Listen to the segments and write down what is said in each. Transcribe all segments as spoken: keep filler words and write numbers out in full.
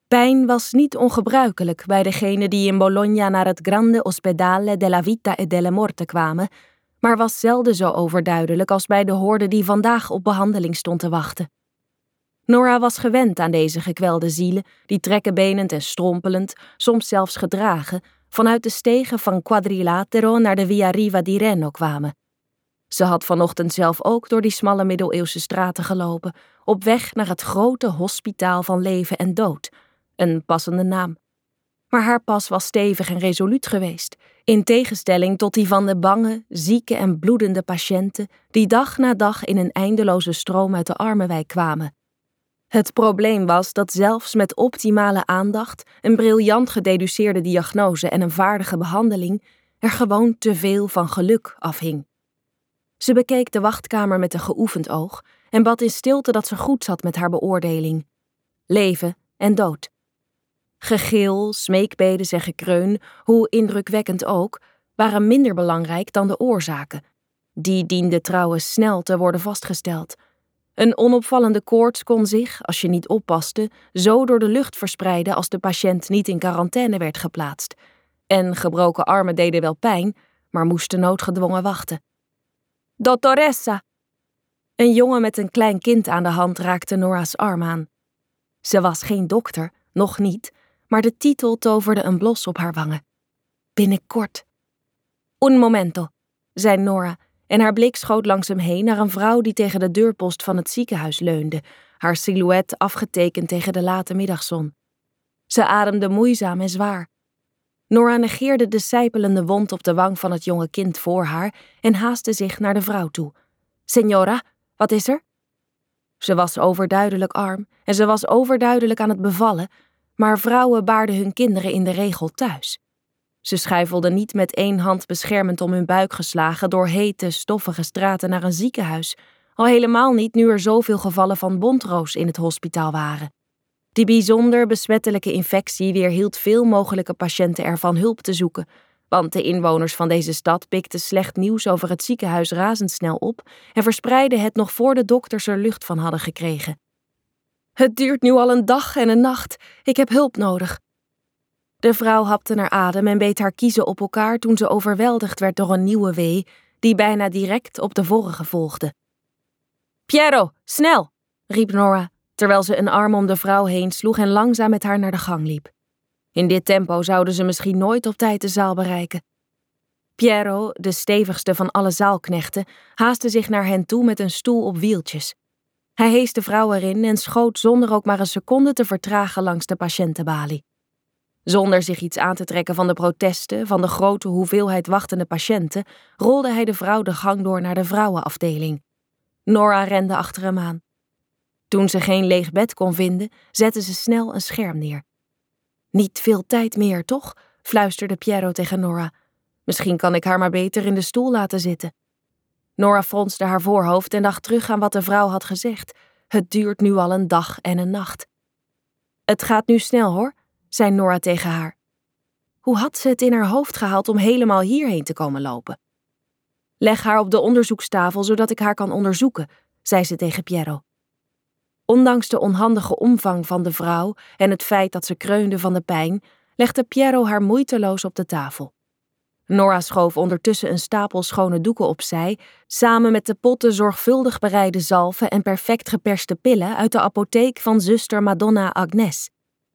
Pijn was niet ongebruikelijk bij degenen die in Bologna naar het Grande Ospedale della Vita e della Morte kwamen, maar was zelden zo overduidelijk als bij de horde die vandaag op behandeling stond te wachten. Nora was gewend aan deze gekwelde zielen die trekkenbenend en strompelend, soms zelfs gedragen, vanuit de stegen van Quadrilatero naar de Via Riva di Reno kwamen. Ze had vanochtend zelf ook door die smalle middeleeuwse straten gelopen, op weg naar het grote hospitaal van leven en dood, een passende naam. Maar haar pas was stevig en resoluut geweest, in tegenstelling tot die van de bange, zieke en bloedende patiënten die dag na dag in een eindeloze stroom uit de armenwijk kwamen. Het probleem was dat zelfs met optimale aandacht, een briljant gededuceerde diagnose en een vaardige behandeling er gewoon te veel van geluk afhing. Ze bekeek de wachtkamer met een geoefend oog en bad in stilte dat ze goed zat met haar beoordeling. Leven en dood. Gegil, smeekbedes en gekreun, hoe indrukwekkend ook, waren minder belangrijk dan de oorzaken. Die dienden trouwens snel te worden vastgesteld. Een onopvallende koorts kon zich, als je niet oppaste, zo door de lucht verspreiden als de patiënt niet in quarantaine werd geplaatst. En gebroken armen deden wel pijn, maar moesten noodgedwongen wachten. Dottoressa! Een jongen met een klein kind aan de hand raakte Nora's arm aan. Ze was geen dokter, nog niet, maar de titel toverde een blos op haar wangen. Binnenkort. Un momento, zei Nora, en haar blik schoot langs hem heen naar een vrouw die tegen de deurpost van het ziekenhuis leunde, haar silhouet afgetekend tegen de late middagzon. Ze ademde moeizaam en zwaar. Nora negeerde de sijpelende wond op de wang van het jonge kind voor haar en haastte zich naar de vrouw toe. Signora, wat is er? Ze was overduidelijk arm en ze was overduidelijk aan het bevallen, maar vrouwen baarden hun kinderen in de regel thuis. Ze schuifelden niet met één hand beschermend om hun buik geslagen door hete, stoffige straten naar een ziekenhuis, al helemaal niet nu er zoveel gevallen van bondroos in het hospitaal waren. Die bijzonder besmettelijke infectie weerhield veel mogelijke patiënten ervan hulp te zoeken, want de inwoners van deze stad pikten slecht nieuws over het ziekenhuis razendsnel op en verspreidden het nog voor de dokters er lucht van hadden gekregen. Het duurt nu al een dag en een nacht, ik heb hulp nodig. De vrouw hapte naar adem en beet haar kiezen op elkaar toen ze overweldigd werd door een nieuwe wee die bijna direct op de vorige volgde. Piero, snel, riep Nora, terwijl ze een arm om de vrouw heen sloeg en langzaam met haar naar de gang liep. In dit tempo zouden ze misschien nooit op tijd de zaal bereiken. Piero, de stevigste van alle zaalknechten, haastte zich naar hen toe met een stoel op wieltjes. Hij hees de vrouw erin en schoot zonder ook maar een seconde te vertragen langs de patiëntenbalie. Zonder zich iets aan te trekken van de protesten, van de grote hoeveelheid wachtende patiënten, rolde hij de vrouw de gang door naar de vrouwenafdeling. Nora rende achter hem aan. Toen ze geen leeg bed kon vinden, zette ze snel een scherm neer. Niet veel tijd meer, toch? Fluisterde Piero tegen Nora. Misschien kan ik haar maar beter in de stoel laten zitten. Nora fronste haar voorhoofd en dacht terug aan wat de vrouw had gezegd. Het duurt nu al een dag en een nacht. Het gaat nu snel, hoor, zei Nora tegen haar. Hoe had ze het in haar hoofd gehaald om helemaal hierheen te komen lopen? Leg haar op de onderzoekstafel, zodat ik haar kan onderzoeken, zei ze tegen Piero. Ondanks de onhandige omvang van de vrouw en het feit dat ze kreunde van de pijn, legde Piero haar moeiteloos op de tafel. Nora schoof ondertussen een stapel schone doeken opzij, samen met de potten zorgvuldig bereide zalven en perfect geperste pillen uit de apotheek van zuster Madonna Agnes.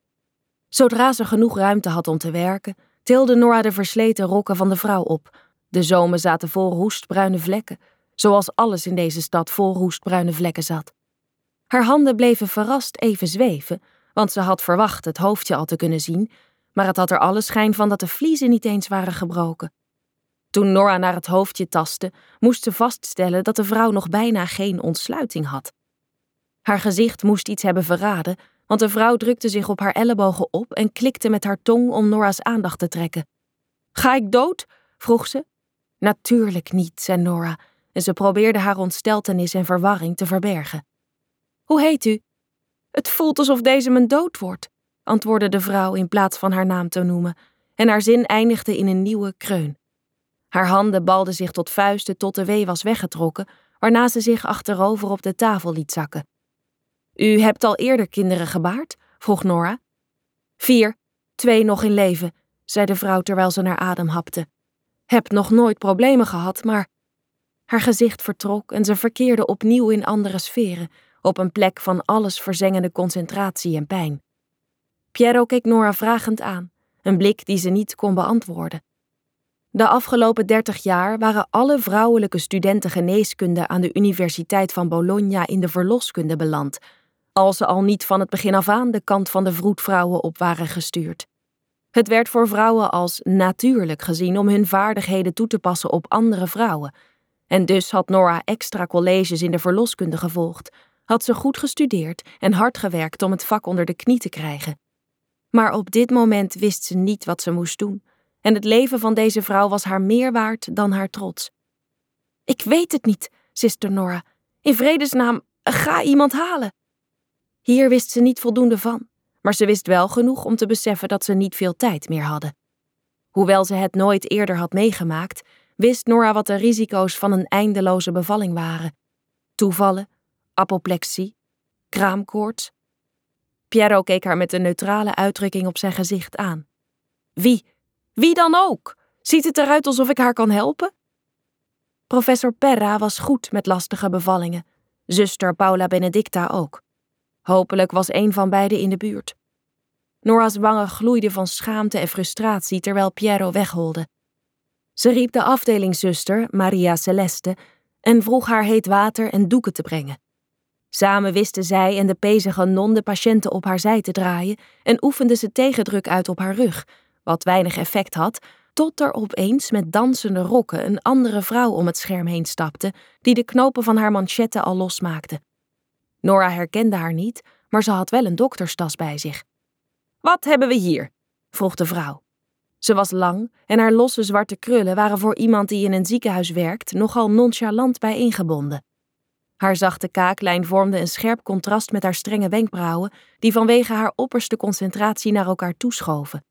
Zodra ze genoeg ruimte had om te werken, tilde Nora de versleten rokken van de vrouw op. De zomen zaten vol roestbruine vlekken, zoals alles in deze stad vol roestbruine vlekken zat. Haar handen bleven verrast even zweven, want ze had verwacht het hoofdje al te kunnen zien, maar het had er alle schijn van dat de vliezen niet eens waren gebroken. Toen Nora naar het hoofdje tastte, moest ze vaststellen dat de vrouw nog bijna geen ontsluiting had. Haar gezicht moest iets hebben verraden, want de vrouw drukte zich op haar ellebogen op en klikte met haar tong om Nora's aandacht te trekken. Ga ik dood? Vroeg ze. Natuurlijk niet, zei Nora, en ze probeerde haar ontsteltenis en verwarring te verbergen. Hoe heet u? Het voelt alsof deze mijn dood wordt, antwoordde de vrouw in plaats van haar naam te noemen, en haar zin eindigde in een nieuwe kreun. Haar handen balden zich tot vuisten tot de wee was weggetrokken, waarna ze zich achterover op de tafel liet zakken. U hebt al eerder kinderen gebaard? Vroeg Nora. Vier, twee nog in leven, zei de vrouw terwijl ze naar adem hapte. Heb nog nooit problemen gehad, maar... Haar gezicht vertrok en ze verkeerde opnieuw in andere sferen, op een plek van alles verzengende concentratie en pijn. Piero keek Nora vragend aan, een blik die ze niet kon beantwoorden. De afgelopen dertig jaar waren alle vrouwelijke studenten geneeskunde aan de Universiteit van Bologna in de verloskunde beland, als ze al niet van het begin af aan de kant van de vroedvrouwen op waren gestuurd. Het werd voor vrouwen als natuurlijk gezien om hun vaardigheden toe te passen op andere vrouwen. En dus had Nora extra colleges in de verloskunde gevolgd, had ze goed gestudeerd en hard gewerkt om het vak onder de knie te krijgen. Maar op dit moment wist ze niet wat ze moest doen, en het leven van deze vrouw was haar meer waard dan haar trots. Ik weet het niet, siste Nora. In vredesnaam, ga iemand halen. Hier wist ze niet voldoende van, maar ze wist wel genoeg om te beseffen dat ze niet veel tijd meer hadden. Hoewel ze het nooit eerder had meegemaakt, wist Nora wat de risico's van een eindeloze bevalling waren. Toevallen, apoplexie, kraamkoorts. Piero keek haar met een neutrale uitdrukking op zijn gezicht aan. Wie? Wie dan ook? Ziet het eruit alsof ik haar kan helpen? Professor Perra was goed met lastige bevallingen. Zuster Paula Benedicta ook. Hopelijk was een van beiden in de buurt. Nora's wangen gloeiden van schaamte en frustratie terwijl Piero wegholde. Ze riep de afdelingszuster, Maria Celeste, en vroeg haar heet water en doeken te brengen. Samen wisten zij en de pezige non de patiënten op haar zij te draaien en oefenden ze tegendruk uit op haar rug, wat weinig effect had, tot er opeens met dansende rokken een andere vrouw om het scherm heen stapte, die de knopen van haar manchetten al losmaakte. Nora herkende haar niet, maar ze had wel een dokterstas bij zich. Wat hebben we hier? Vroeg de vrouw. Ze was lang en haar losse zwarte krullen waren voor iemand die in een ziekenhuis werkt nogal nonchalant bijeengebonden. Haar zachte kaaklijn vormde een scherp contrast met haar strenge wenkbrauwen, die vanwege haar opperste concentratie naar elkaar toeschoven.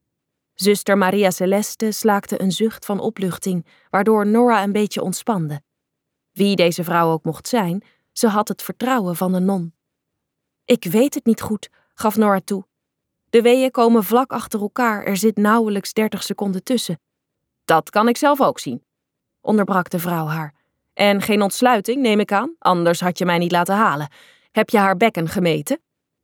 Zuster Maria Celeste slaakte een zucht van opluchting, waardoor Nora een beetje ontspande. Wie deze vrouw ook mocht zijn, ze had het vertrouwen van de non. Ik weet het niet goed, gaf Nora toe. De weeën komen vlak achter elkaar, er zit nauwelijks dertig seconden tussen. Dat kan ik zelf ook zien, onderbrak de vrouw haar. En geen ontsluiting, neem ik aan, anders had je mij niet laten halen. Heb je haar bekken gemeten?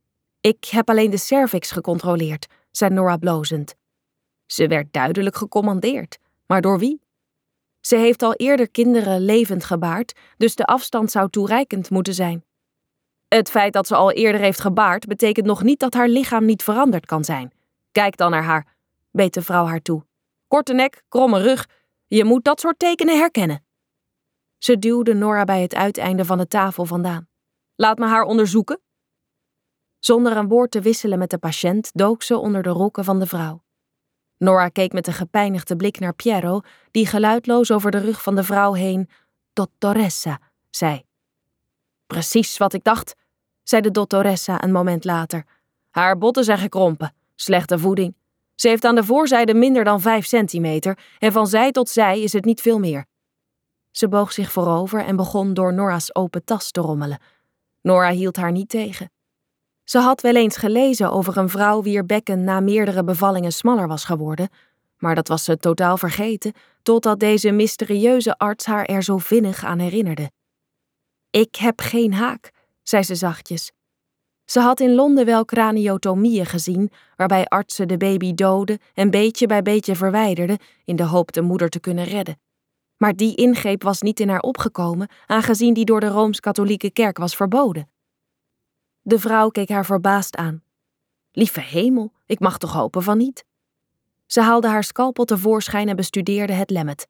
Ik heb alleen de cervix gecontroleerd, zei Nora blozend. Ze werd duidelijk gecommandeerd, maar door wie? Ze heeft al eerder kinderen levend gebaard, dus de afstand zou toereikend moeten zijn. Het feit dat ze al eerder heeft gebaard betekent nog niet dat haar lichaam niet veranderd kan zijn. Kijk dan naar haar, beet de vrouw haar toe. Korte nek, kromme rug, je moet dat soort tekenen herkennen. Ze duwde Nora bij het uiteinde van de tafel vandaan. Laat me haar onderzoeken. Zonder een woord te wisselen met de patiënt dook ze onder de rokken van de vrouw. Nora keek met een gepijnigde blik naar Piero, die geluidloos over de rug van de vrouw heen dottoressa zei. Precies wat ik dacht, zei de dottoressa een moment later. Haar botten zijn gekrompen, slechte voeding. Ze heeft aan de voorzijde minder dan vijf centimeter en van zij tot zij is het niet veel meer. Ze boog zich voorover en begon door Nora's open tas te rommelen. Nora hield haar niet tegen. Ze had wel eens gelezen over een vrouw wier bekken na meerdere bevallingen smaller was geworden, maar dat was ze totaal vergeten, totdat deze mysterieuze arts haar er zo vinnig aan herinnerde. Ik heb geen haak, zei ze zachtjes. Ze had in Londen wel craniotomieën gezien, waarbij artsen de baby doden en beetje bij beetje verwijderden in de hoop de moeder te kunnen redden. Maar die ingreep was niet in haar opgekomen, aangezien die door de Rooms-Katholieke Kerk was verboden. De vrouw keek haar verbaasd aan. Lieve hemel, ik mag toch hopen van niet? Ze haalde haar scalpel tevoorschijn en bestudeerde het lemmet.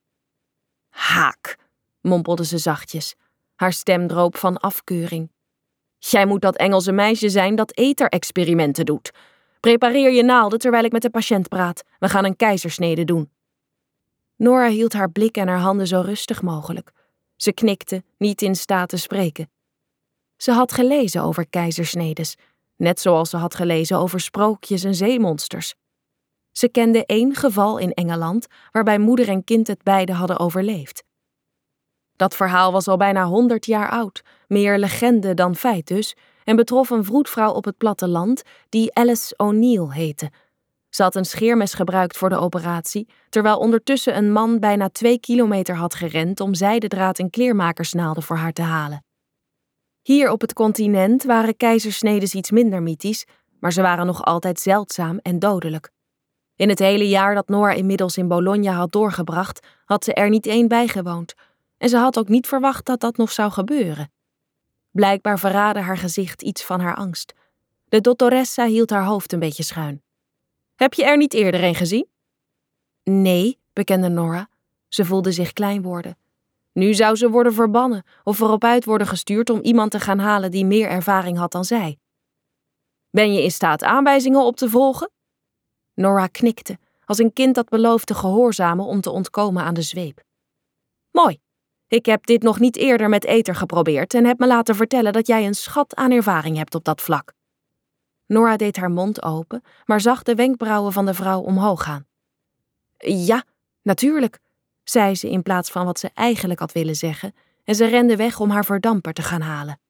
Haak, mompelde ze zachtjes. Haar stem droop van afkeuring. Jij moet dat Engelse meisje zijn dat ether-experimenten doet. Prepareer je naalden terwijl ik met de patiënt praat. We gaan een keizersnede doen. Nora hield haar blik en haar handen zo rustig mogelijk. Ze knikte, niet in staat te spreken. Ze had gelezen over keizersnedes, net zoals ze had gelezen over sprookjes en zeemonsters. Ze kende één geval in Engeland waarbij moeder en kind het beide hadden overleefd. Dat verhaal was al bijna honderd jaar oud, meer legende dan feit dus, en betrof een vroedvrouw op het platteland die Alice O'Neill heette. Ze had een scheermes gebruikt voor de operatie, terwijl ondertussen een man bijna twee kilometer had gerend om zijdendraad en kleermakersnaalden voor haar te halen. Hier op het continent waren keizersnedes iets minder mythisch, maar ze waren nog altijd zeldzaam en dodelijk. In het hele jaar dat Nora inmiddels in Bologna had doorgebracht, had ze er niet één bijgewoond. En ze had ook niet verwacht dat dat nog zou gebeuren. Blijkbaar verraadde haar gezicht iets van haar angst. De dottoressa hield haar hoofd een beetje schuin. Heb je er niet eerder een gezien? Nee, bekende Nora. Ze voelde zich klein worden. Nu zou ze worden verbannen of erop uit worden gestuurd om iemand te gaan halen die meer ervaring had dan zij. Ben je in staat aanwijzingen op te volgen? Nora knikte, als een kind dat belooft te gehoorzamen om te ontkomen aan de zweep. Mooi. Ik heb dit nog niet eerder met ether geprobeerd en heb me laten vertellen dat jij een schat aan ervaring hebt op dat vlak. Nora deed haar mond open, maar zag de wenkbrauwen van de vrouw omhoog gaan. Ja, natuurlijk, zei ze in plaats van wat ze eigenlijk had willen zeggen, en ze rende weg om haar verdamper te gaan halen.